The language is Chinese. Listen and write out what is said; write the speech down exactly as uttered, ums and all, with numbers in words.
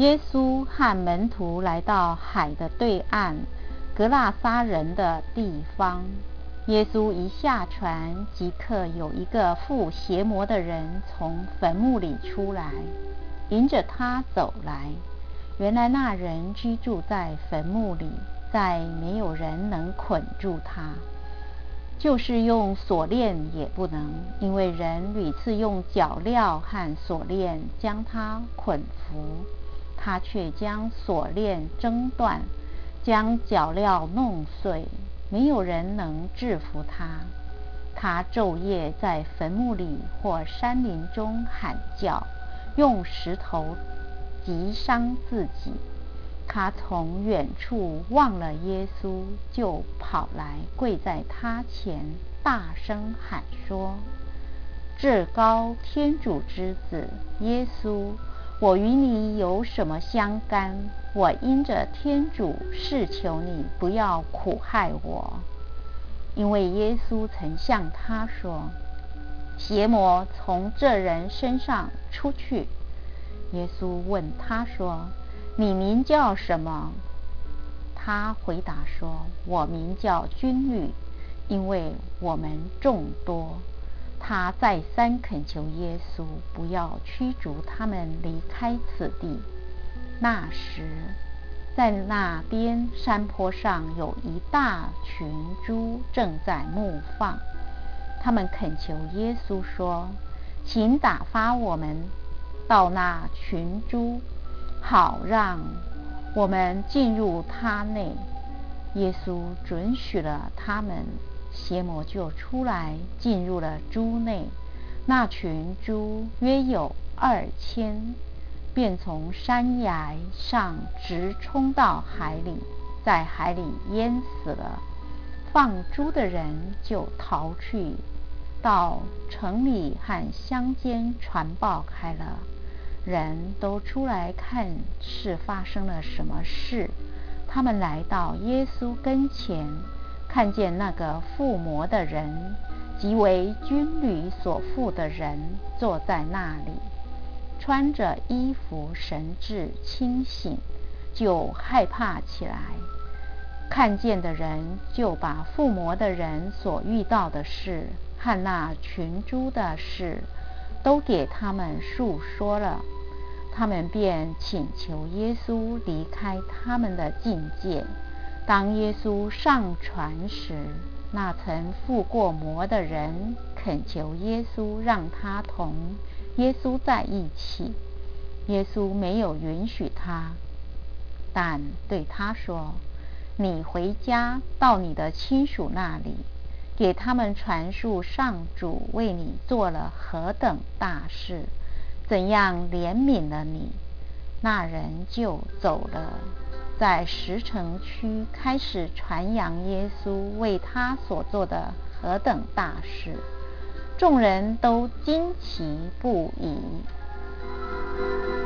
耶稣和门徒来到海的对岸，格拉撒人的地方。耶稣一下船，即刻有一个附邪魔的人从坟墓里出来，迎着他走来。原来那人居住在坟墓里，再没有人能捆住他，就是用锁链也不能，因为人屡次用脚镣和锁链将他捆缚，他却将锁链挣断，将脚镣弄碎，没有人能制服他。他昼夜在坟墓里或山林中喊叫，用石头击伤自己。他从远处望了耶稣，就跑来跪在他前，大声喊说：至高天主之子耶稣，我与你有什么相干？我因着天主誓求你不要苦害我。因为耶稣曾向他说：邪魔从这人身上出去。耶稣问他说：你名叫什么？他回答说：我名叫军律，因为我们众多。他再三恳求耶稣不要驱逐他们离开此地。那时，在那边山坡上有一大群猪正在牧放，他们恳求耶稣说：请打发我们到那群猪，好让我们进入他内。耶稣准许了他们，邪魔就出来进入了猪内。那群猪约有二千，便从山崖上直冲到海里，在海里淹死了。放猪的人就逃去，到城里和乡间传报开了。人都出来看是发生了什么事。他们来到耶稣跟前，看见那个附魔的人，即为军旅所附的人，坐在那里，穿着衣服，神志清醒，就害怕起来。看见的人就把附魔的人所遇到的事和那群猪的事，都给他们述说了。他们便请求耶稣离开他们的境界。当耶稣上船时，那曾附过魔的人恳求耶稣让他同耶稣在一起。耶稣没有允许他，但对他说：你回家到你的亲属那里，给他们传述上主为你做了何等大事，怎样怜悯了你。那人就走了，在石城区开始传扬耶稣为他所做的何等大事，众人都惊奇不已。